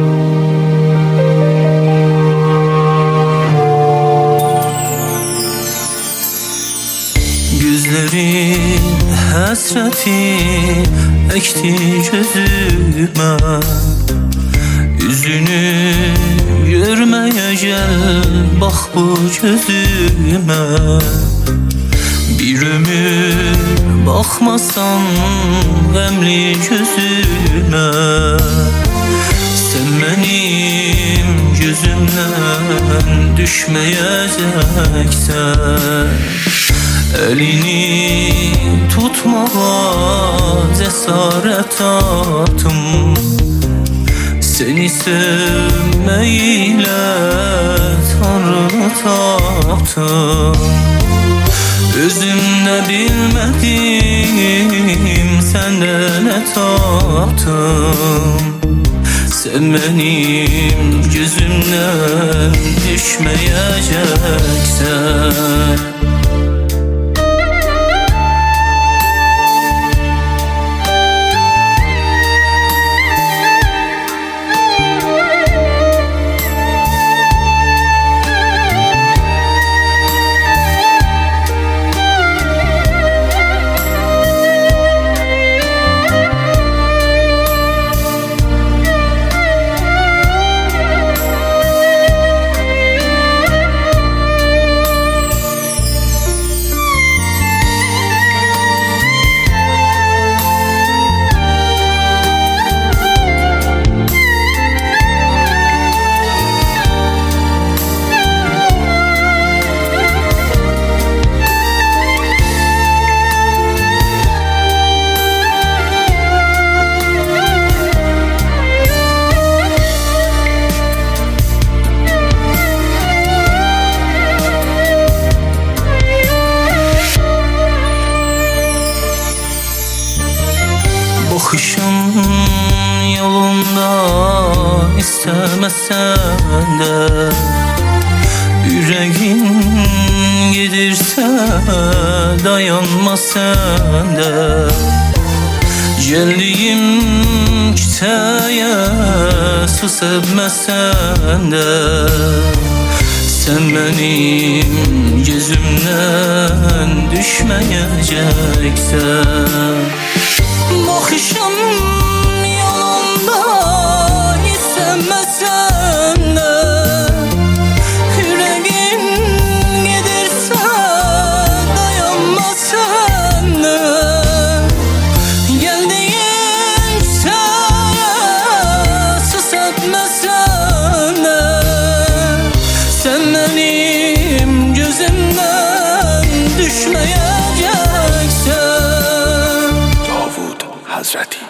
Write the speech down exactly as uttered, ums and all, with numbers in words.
Gözlerin hasreti ekti gözüme, yüzünü görmeye gel bak bu gözüme. Bir ömür bakmasan emli gözüme, sen benim gözümden düşmeyeceksen, elini tutmaya cesaret attım. Seni sevmeyle Tanrı'nı taptım. Özümde bilmedim senden ne taptım. Sen benim gözümden düşmeyeceksen. Bakışın yolunda istemesen de, yüreğin gidirse dayanma sen de. Geldiğim kiteye su sevmesen de, sen benim gözümden düşmeyeceksen. Bakışım yolunda istemesen de, yüreğin giderse dayanma sen de. Geldiğin şeye sus etmesen de, sen benim gözümden düşmeyeceksin. Hazreti